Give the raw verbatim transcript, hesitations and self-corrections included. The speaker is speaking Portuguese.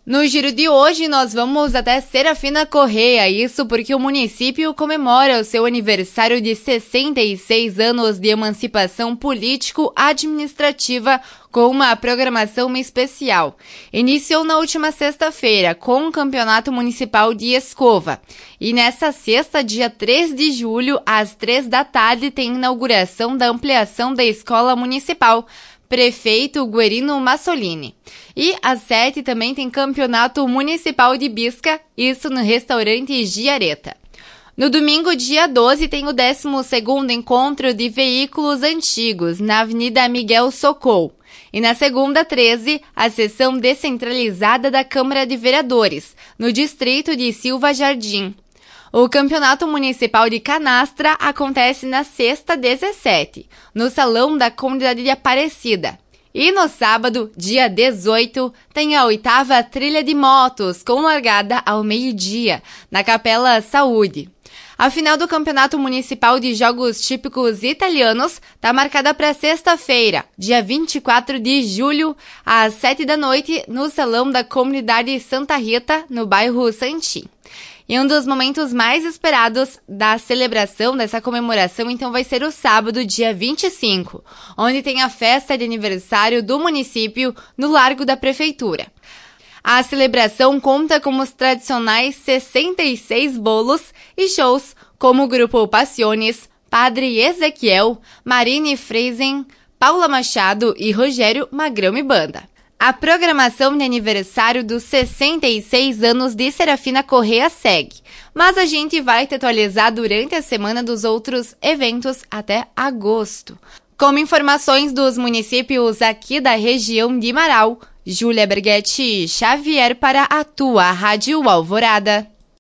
No giro de hoje, nós vamos até Serafina Correia, isso porque o município comemora o seu aniversário de sessenta e seis anos de emancipação político-administrativa com uma programação especial. Iniciou na última sexta-feira com o Campeonato Municipal de Escova. E nessa sexta, dia três de julho, às três da tarde, tem inauguração da ampliação da Escola Municipal. Prefeito Guerino Massolini. E às sete também tem Campeonato Municipal de Bisca, isso no restaurante Giareta. No domingo, dia doze, tem o décimo segundo Encontro de Veículos Antigos, na Avenida Miguel Socol. E na segunda, treze, a sessão descentralizada da Câmara de Vereadores, no distrito de Silva Jardim. O Campeonato Municipal de Canastra acontece na sexta, dezessete, no Salão da Comunidade de Aparecida. E no sábado, dia dezoito, tem a oitava Trilha de Motos, com largada ao meio-dia, na Capela Saúde. A final do Campeonato Municipal de Jogos Típicos Italianos está marcada para sexta-feira, dia vinte e quatro de julho, às sete da noite, no Salão da Comunidade Santa Rita, no bairro Santim. E um dos momentos mais esperados da celebração, dessa comemoração, então vai ser o sábado, dia vinte e cinco, onde tem a festa de aniversário do município no Largo da Prefeitura. A celebração conta com os tradicionais sessenta e seis bolos e shows, como o grupo Passiones, Padre Ezequiel, Marine Freisen, Paula Machado e Rogério Magrão e Banda. A programação de aniversário dos sessenta e seis anos de Serafina Correia segue, mas a gente vai te atualizar durante a semana dos outros eventos até agosto. Com informações dos municípios aqui da região de Marau, Júlia Berghetti Xavier para a tua Rádio Alvorada.